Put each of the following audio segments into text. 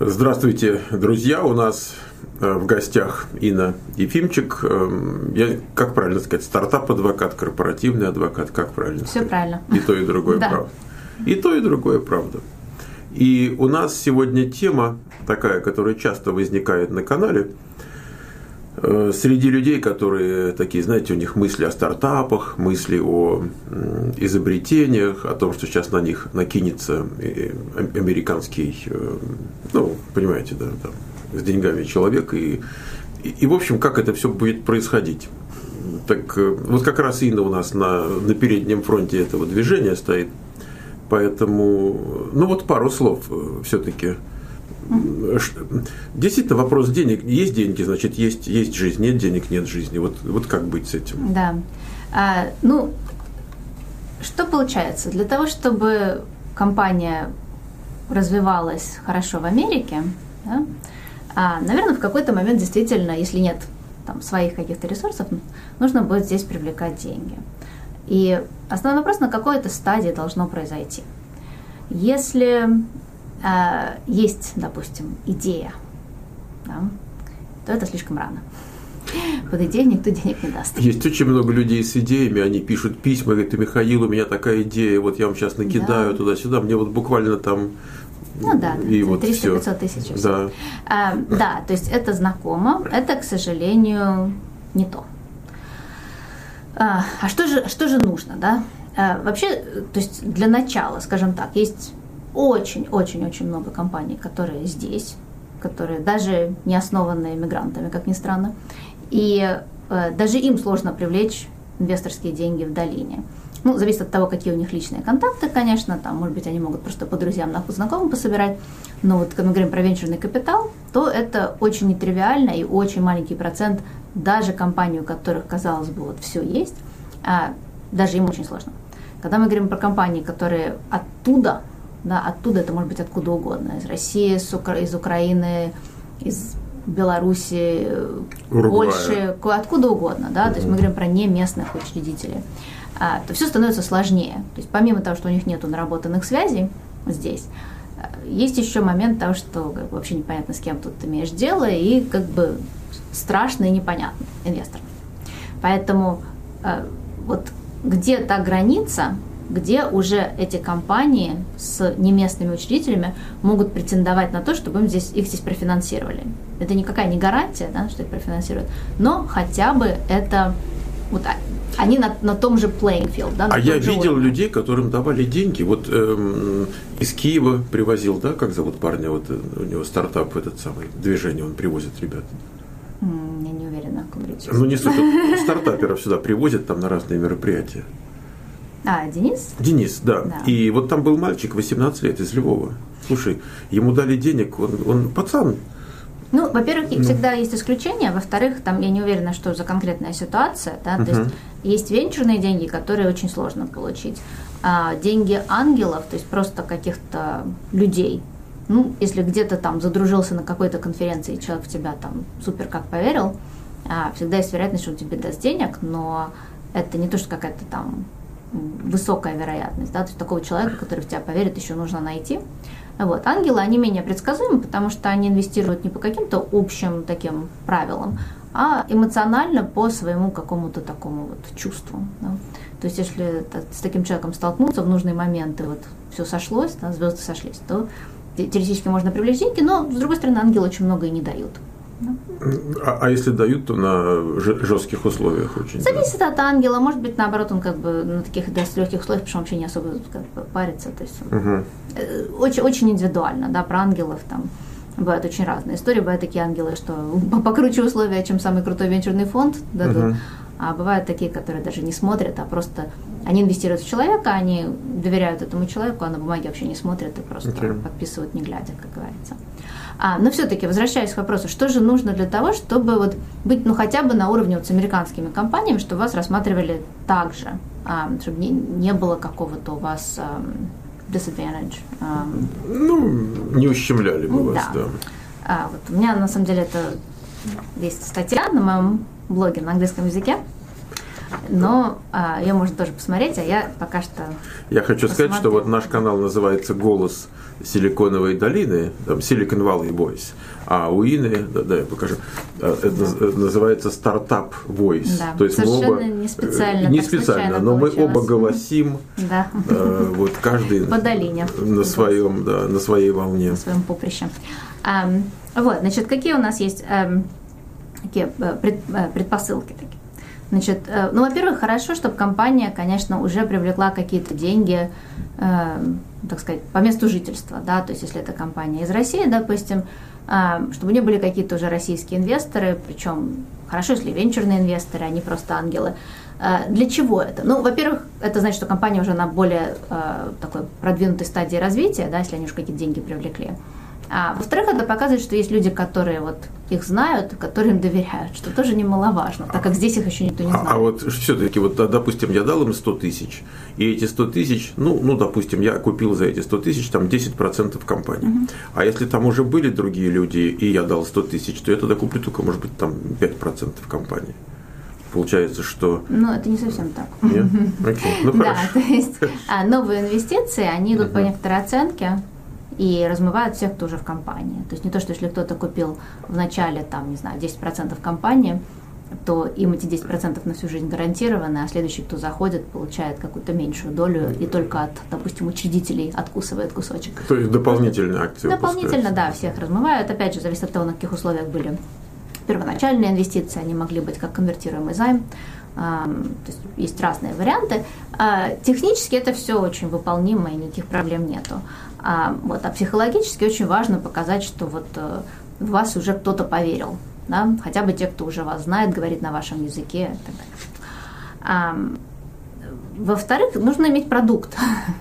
Здравствуйте, друзья! У нас в гостях Инна Ефимчик. Я, как правильно сказать, стартап-адвокат, корпоративный адвокат, как правильно сказать? Все правильно. И то, и другое да. правда. И то, и другое правда. И у нас сегодня тема такая, которая часто возникает на канале. Среди людей, которые такие, знаете, у них мысли о стартапах, мысли о изобретениях, о том, что сейчас на них накинется американский, ну, понимаете, да, там, с деньгами человек, и в общем, как это все будет происходить. Так вот как раз Инна у нас на переднем фронте этого движения стоит, поэтому, ну вот пару слов все-таки. Действительно, вопрос денег. Есть деньги, значит, есть жизнь, нет денег, нет жизни. Вот как быть с этим? Да. Что получается? Для того, чтобы компания развивалась хорошо в Америке, да, наверное, в какой-то момент действительно, если нет там своих каких-то ресурсов, нужно будет здесь привлекать деньги. И основной вопрос, на какой это стадии должно произойти. Если есть, допустим, идея, да, то это слишком рано. Под идеей никто денег не даст. Есть очень много людей с идеями, они пишут письма, говорят: Михаил, у меня такая идея, вот я вам сейчас накидаю туда-сюда, мне вот буквально там... Ну да, и 300-500 тысяч. Да. Да, то есть это знакомо, это, к сожалению, не то. А что же нужно, да? Вообще, то есть для начала, скажем так, есть очень-очень-очень много компаний, которые здесь, которые даже не основаны иммигрантами, как ни странно, и даже им сложно привлечь инвесторские деньги в долине. Ну, зависит от того, какие у них личные контакты, конечно, там, может быть, они могут просто по друзьям, знакомым пособирать, но вот, когда мы говорим про венчурный капитал, то это очень нетривиально и очень маленький процент, даже компаний, у которых, казалось бы, вот все есть, даже им очень сложно. Когда мы говорим про компании, которые оттуда, да, оттуда, это может быть откуда угодно, из России, из Украины, из Беларуси, Польши, откуда угодно, да, то есть мы говорим про не местных учредителей, то все становится сложнее. То есть помимо того, что у них нет наработанных связей здесь, есть еще момент того, что вообще непонятно, с кем тут имеешь дело, и как бы страшно и непонятно инвесторам. Поэтому вот где та граница, где уже эти компании с неместными учредителями могут претендовать на то, чтобы их здесь профинансировали. Это никакая не гарантия, да, что их профинансируют, но хотя бы это вот они на том же playing field. Да, я видел людей, которым давали деньги. Вот из Киева привозил, да, как зовут парня, вот у него стартап, этот самый движение, он привозит ребят. Я не уверена, о ком речь. Ну, не суть, стартаперов сюда привозят там на разные мероприятия. Денис? Денис, да. И вот там был мальчик, 18 лет, из Львова. Слушай, ему дали денег, он пацан. Ну, во-первых, всегда есть исключения. Во-вторых, там я не уверена, что за конкретная ситуация. Да? То есть венчурные деньги, которые очень сложно получить. А деньги ангелов, то есть просто каких-то людей. Ну, если где-то там задружился на какой-то конференции, и человек в тебя там супер как поверил, всегда есть вероятность, что он тебе даст денег, но это не то, что какая-то там высокая вероятность, да, то есть такого человека, который в тебя поверит, еще нужно найти. Вот. Ангелы, они менее предсказуемы, потому что они инвестируют не по каким-то общим таким правилам, а эмоционально по своему какому-то такому вот чувству. Да. То есть если с таким человеком столкнуться в нужный момент, и вот все сошлось, да, звезды сошлись, то теоретически можно привлечь деньги, но, с другой стороны, ангелы очень много и не дают. А если дают, то на жестких условиях очень? Зависит от ангела. Может быть, наоборот, он как бы на таких легких условиях, потому что он вообще не особо как бы парится. То есть очень, очень индивидуально, да, про ангелов там бывают очень разные истории. Бывают такие ангелы, что покруче условия, чем самый крутой венчурный фонд дадут. А бывают такие, которые даже не смотрят, а просто они инвестируют в человека, они доверяют этому человеку, а на бумаге вообще не смотрят и просто подписывают не глядя, как говорится. Но все-таки, возвращаясь к вопросу, что же нужно для того, чтобы вот быть, ну, хотя бы на уровне вот с американскими компаниями, чтобы вас рассматривали так же, чтобы не было какого-то у вас disadvantage. Не ущемляли бы вас, да. Вот у меня, на самом деле, это есть статья на моем блоге на английском языке, Но ее можно тоже посмотреть, а я пока что... Я хочу сказать, что вот наш канал называется «Голос Силиконовой долины», там Silicon Valley Voice, а у Ины, да, я покажу, это называется Startup Voice. Да, то есть совершенно мы оба, не специально. Не специально, но мы оба голосим, да. Вот каждый по долине. На своем, да, на своей волне. На своем поприще. Вот, значит, какие у нас есть такие предпосылки такие? Значит, ну, во-первых, хорошо, чтобы компания, конечно, уже привлекла какие-то деньги, так сказать, по месту жительства, да, то есть если это компания из России, допустим, чтобы у нее были какие-то уже российские инвесторы, причем хорошо, если венчурные инвесторы, а не просто ангелы. Для чего это? Ну, во-первых, это значит, что компания уже на более такой продвинутой стадии развития, да, если они уже какие-то деньги привлекли. А во-вторых, это показывает, что есть люди, которые вот их знают, которые им доверяют, что тоже немаловажно, так как здесь их еще никто не знает. А вот все-таки, вот, допустим, я дал им 100 тысяч, и эти 100 тысяч, ну, допустим, я купил за эти 100 тысяч там 10% компании. А если там уже были другие люди, и я дал 100 тысяч, то я тогда куплю только, может быть, там 5% компании. Получается, что... Ну, это не совсем так. Нет? Окей, ну хорошо. Да, то есть новые инвестиции, они идут по некоторой оценке, и размывают всех, кто уже в компании. То есть не то, что если кто-то купил в начале, там, не знаю, 10% компании, то им эти 10% на всю жизнь гарантированы, а следующий, кто заходит, получает какую-то меньшую долю и только от, допустим, учредителей откусывает кусочек. То есть дополнительные акции дополнительно, да, всех размывают. Опять же, зависит от того, на каких условиях были первоначальные инвестиции, они могли быть как конвертируемый займ. То есть есть разные варианты. Технически это все очень выполнимо и никаких проблем нету. А психологически очень важно показать, что вот в вас уже кто-то поверил, да? Хотя бы те, кто уже вас знает, говорит на вашем языке и так далее. Во-вторых, нужно иметь продукт.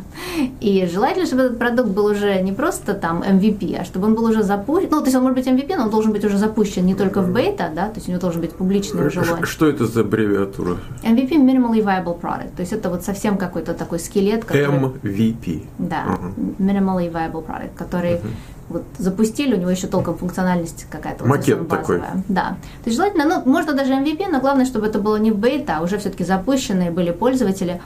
И желательно, чтобы этот продукт был уже не просто там MVP, а чтобы он был уже запущен. Ну, то есть он может быть MVP, но он должен быть уже запущен не только в бета, да, то есть у него должен быть публичный уже лонч. Что это за аббревиатура? MVP – Minimally Viable Product. То есть это вот совсем какой-то такой скелет, который... MVP. Да, Minimally Viable Product, который вот запустили, у него еще толком функциональность какая-то. Макет вот такой. Да. То есть желательно, ну, можно даже MVP, но главное, чтобы это было не в бета, а уже все-таки запущенные были пользователи.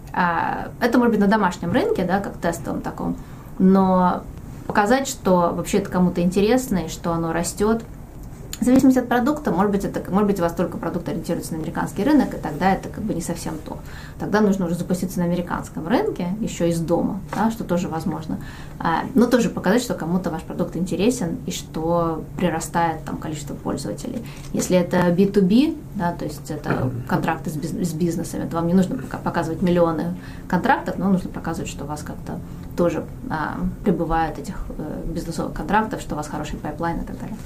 Это может быть на домашнем рынке, да, как тестовом таком, но показать, что вообще это кому-то интересно и что оно растет. В зависимости от продукта, может быть, у вас только продукт ориентируется на американский рынок, и тогда это как бы не совсем то. Тогда нужно уже запуститься на американском рынке, еще из дома, да, что тоже возможно. Но тоже показать, что кому-то ваш продукт интересен и что прирастает там количество пользователей. Если это B2B, да, то есть это контракты с бизнесами, то вам не нужно показывать миллионы контрактов, но нужно показывать, что у вас как-то тоже прибывает этих бизнесовых контрактов, что у вас хороший пайплайн и так далее.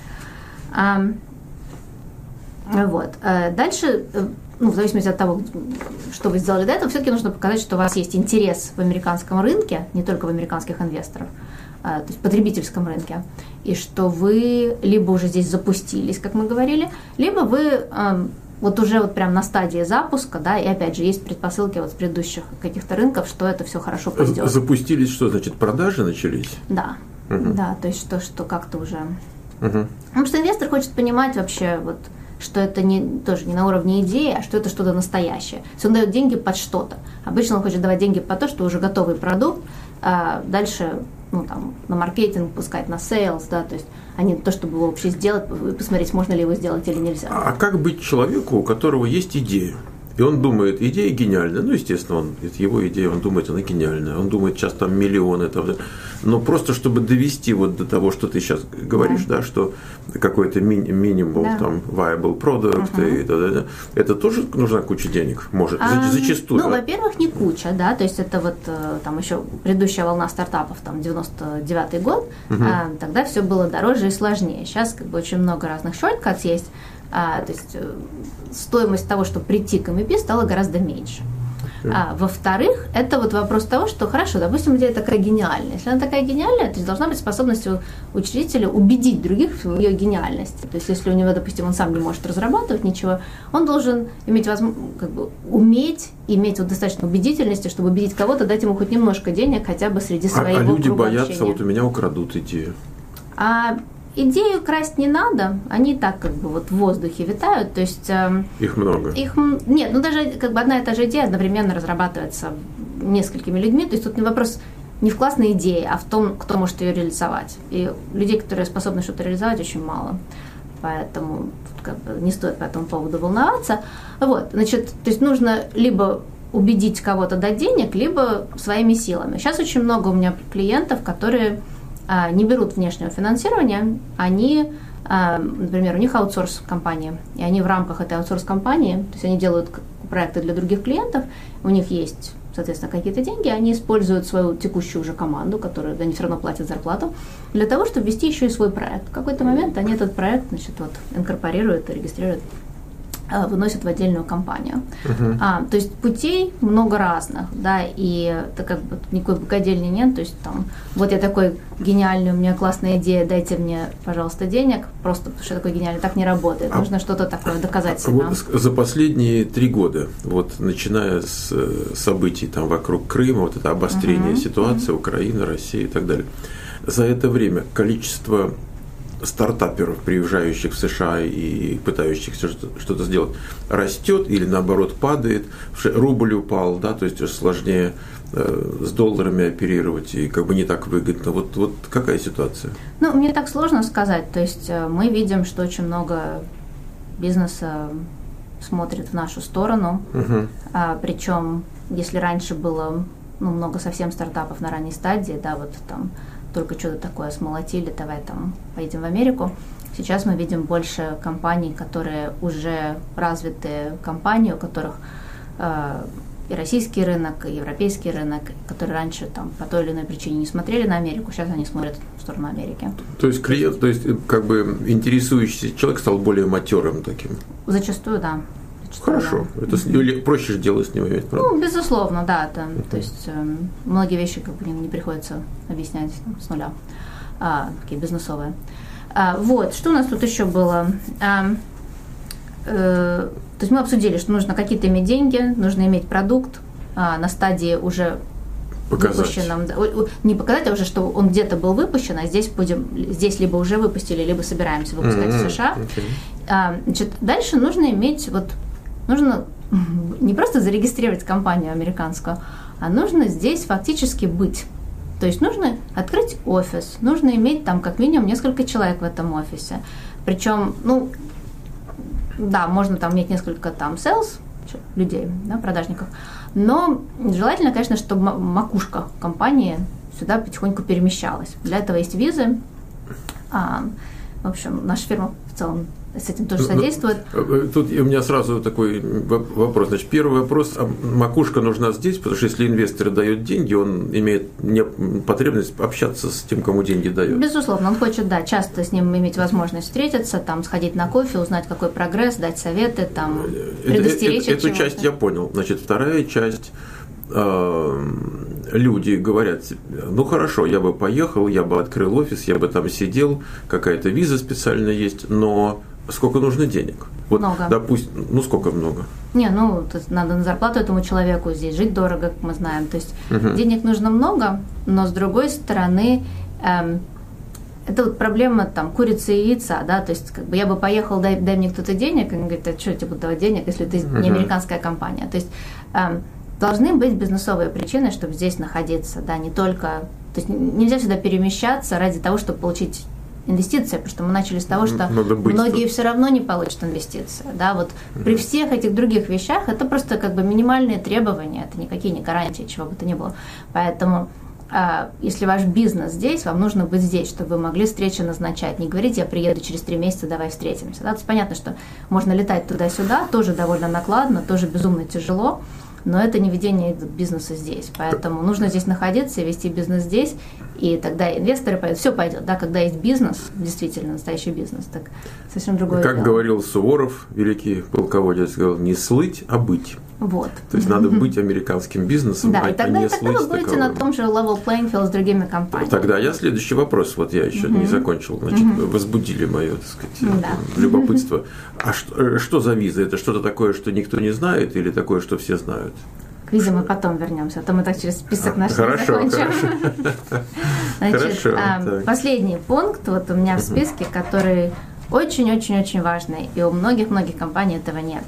Дальше, ну, в зависимости от того, что вы сделали до этого, все-таки нужно показать, что у вас есть интерес в американском рынке, не только в американских инвесторов, то есть в потребительском рынке, и что вы либо уже здесь запустились, как мы говорили, либо вы вот уже вот прям на стадии запуска, да, и опять же есть предпосылки вот с предыдущих каких-то рынков, что это все хорошо пойдет. Запустились, что значит, продажи начались? Да, да, то есть что как-то уже... Потому что инвестор хочет понимать вообще, вот, что это тоже не на уровне идеи, а что это что-то настоящее. То есть он дает деньги под что-то. Обычно он хочет давать деньги под то, что уже готовый продукт, а дальше ну, там, на маркетинг пускать, на сейлс, да, то есть а не то, чтобы его вообще сделать, посмотреть, можно ли его сделать или нельзя. А как быть человеку, у которого есть идея? И он думает, идея гениальная. Ну, естественно, это его идея, он думает, она гениальная. Он думает, сейчас там миллионы. Но просто, чтобы довести вот до того, что ты сейчас говоришь, да, что какой-то минимум, там, viable product, и, это тоже нужна куча денег, может, зачастую. Ну, во-первых, не куча, да, то есть это вот там еще предыдущая волна стартапов, там, 99-й год, тогда все было дороже и сложнее. Сейчас как бы очень много разных shortcuts есть. То есть стоимость того, чтобы прийти к MVP, стала гораздо меньше. Во-вторых, это вот вопрос того, что хорошо, допустим, идея такая гениальная. Если она такая гениальная, то должна быть способность у учредителя убедить других в ее гениальности. То есть если у него, допустим, он сам не может разрабатывать ничего, он должен иметь как бы иметь вот достаточно убедительности, чтобы убедить кого-то, дать ему хоть немножко денег, хотя бы среди своего круга общения. А люди боятся, вот у меня украдут идею. идею красть не надо, они так как бы вот в воздухе витают, то есть... Их много. Нет, ну даже как бы одна и та же идея одновременно разрабатывается несколькими людьми, то есть тут не вопрос не в классной идее, а в том, кто может ее реализовать. И людей, которые способны что-то реализовать, очень мало. Поэтому как бы не стоит по этому поводу волноваться. Вот, значит, то есть нужно либо убедить кого-то дать денег, либо своими силами. Сейчас очень много у меня клиентов, которые не берут внешнего финансирования, они, например, у них аутсорс-компания, и они в рамках этой аутсорс-компании, то есть они делают проекты для других клиентов, у них есть, соответственно, какие-то деньги, они используют свою текущую уже команду, которую они все равно платят зарплату, для того, чтобы вести еще и свой проект. В какой-то момент они этот проект, значит, вот, инкорпорируют и регистрируют, выносят в отдельную компанию. То есть путей много разных, да, и это как бы никакой богадельни нет, то есть там, вот я такой гениальный, у меня классная идея, дайте мне, пожалуйста, денег, просто потому что я такой гениальный, так не работает, нужно что-то такое доказать себе. Вот за последние 3 года, вот начиная с событий там вокруг Крыма, вот это обострение ситуации, Украина, Россия и так далее, за это время количество стартаперов, приезжающих в США и пытающихся что-то сделать, растет или наоборот падает, рубль упал, да, то есть уже сложнее с долларами оперировать и как бы не так выгодно. Вот какая ситуация? Ну, мне так сложно сказать, то есть мы видим, что очень много бизнеса смотрит в нашу сторону, причем если раньше было много совсем стартапов на ранней стадии, да, вот там только что-то такое смолотили, давай там поедем в Америку. Сейчас мы видим больше компаний, которые уже развитые компании, у которых и российский рынок, и европейский рынок, которые раньше там по той или иной причине не смотрели на Америку, сейчас они смотрят в сторону Америки. То есть клиент, то есть как бы интересующийся человек стал более матерым таким? Зачастую, да. Хорошо. Это проще же дело с него иметь, правда? Ну, безусловно, да. То есть многие вещи как бы не приходится объяснять с нуля, такие бизнесовые. Вот, что у нас тут еще было? То есть мы обсудили, что нужно какие-то иметь деньги, нужно иметь продукт на стадии уже выпущенном. Не показать, а уже, что он где-то был выпущен, а здесь либо уже выпустили, либо собираемся выпускать в США. Значит, дальше нужно иметь нужно не просто зарегистрировать компанию американскую, а нужно здесь фактически быть. То есть нужно открыть офис, нужно иметь там как минимум несколько человек в этом офисе. Причем, да, можно там иметь несколько там sales людей, да, продажников, но желательно, конечно, чтобы макушка компании сюда потихоньку перемещалась. Для этого есть визы. В общем, наша фирма в целом с этим тоже содействует. Тут у меня сразу такой вопрос. Значит, первый вопрос. Макушка нужна здесь, потому что если инвестор дает деньги, он имеет потребность общаться с тем, кому деньги дает. Безусловно, он хочет, да, часто с ним иметь возможность встретиться, там, сходить на кофе, узнать, какой прогресс, дать советы, там, предостеречь от чего-то. Эту часть я понял. Значит, вторая часть. Люди говорят, хорошо, я бы поехал, я бы открыл офис, я бы там сидел, какая-то виза специальная есть, но сколько нужно денег? Вот, много. Допустим, сколько много? Надо на зарплату этому человеку, здесь жить дорого, как мы знаем, то есть денег нужно много, но с другой стороны, это вот проблема там курицы и яйца, да, то есть как бы я бы поехал, дай мне кто-то денег, и он говорит, а что я тебе буду давать денег, если ты не американская компания, то есть должны быть бизнесовые причины, чтобы здесь находиться, да, не только... То есть нельзя сюда перемещаться ради того, чтобы получить инвестиции, потому что мы начали с того, что многие все равно не получат инвестиции, да, вот при всех этих других вещах это просто как бы минимальные требования, это никакие не гарантии, чего бы то ни было. Поэтому если ваш бизнес здесь, вам нужно быть здесь, чтобы вы могли встречи назначать. Не говорите, я приеду через 3 месяца, давай встретимся. Да? То есть понятно, что можно летать туда-сюда, тоже довольно накладно, тоже безумно тяжело, но это не ведение бизнеса здесь. Поэтому нужно здесь находиться и вести бизнес здесь, и тогда инвесторы пойдут, все пойдет. Да? Когда есть бизнес, действительно настоящий бизнес, так совсем другое дело. Как говорил Суворов, великий полководец, говорил, не слыть, а быть. Вот. То есть надо быть американским бизнесом, да, а и тогда, не тогда слыть вы будете на том же level playing field с другими компаниями. Тогда я следующий вопрос, вот я еще не закончил, значит, возбудили мое, так сказать, любопытство. А что за виза? Это что-то такое, что никто не знает, или такое, что все знают? видимо, потом вернемся, а то мы так через список наш не закончим. Значит, последний пункт вот у меня в списке, который очень-очень-очень важный, и у многих-многих компаний этого нет.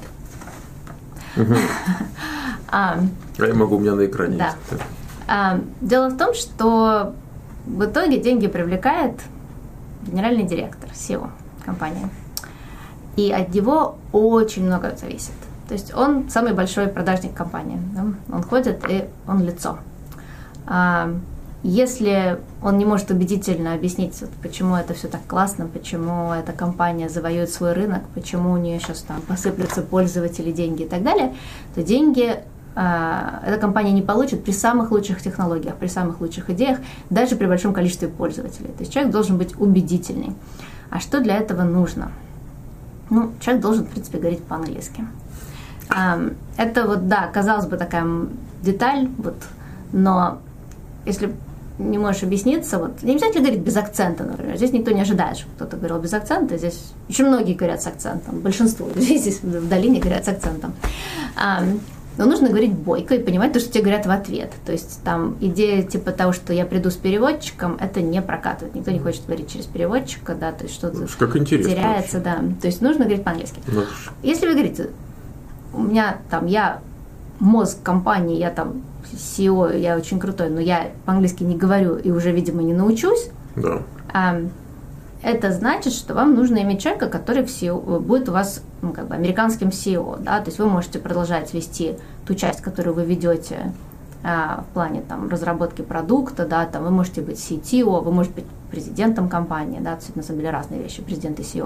Я могу, у меня на экране да. есть. Дело в том, что в итоге деньги привлекает генеральный директор, CEO компании. И от него очень много зависит. То есть он самый большой продажник компании. Да? Он ходит, и он лицо. Если он не может убедительно объяснить, почему это все так классно, почему эта компания завоюет свой рынок, почему у нее сейчас там посыплются пользователи, деньги и так далее, то деньги эта компания не получит при самых лучших технологиях, при самых лучших идеях, даже при большом количестве пользователей. То есть человек должен быть убедительный. А что для этого нужно? Ну, человек должен, в принципе, говорить по-английски. Это вот, да, казалось бы, такая деталь, вот, но если не можешь объясниться, вот, не обязательно говорить без акцента, например. Здесь никто не ожидает, что кто-то говорил без акцента. Здесь очень многие говорят с акцентом. Большинство людей здесь в долине говорят с акцентом. Но нужно говорить бойко и понимать то, что тебе говорят в ответ. То есть там идея типа того, что я приду с переводчиком, это не прокатывает. Никто не хочет говорить через переводчика, да, то есть что-то теряется, да. То есть нужно говорить по-английски. Если вы говорите, у меня там, я мозг компании, я там CEO, я очень крутой, но я по-английски не говорю и уже, видимо, не научусь, да. Это значит, что вам нужно иметь человека, который будет у вас, ну, как бы американским CEO, да, то есть вы можете продолжать вести ту часть, которую вы ведете в плане там разработки продукта, да, там вы можете быть CTO, вы можете быть президентом компании, да, это на самом деле разные вещи, президент и CEO.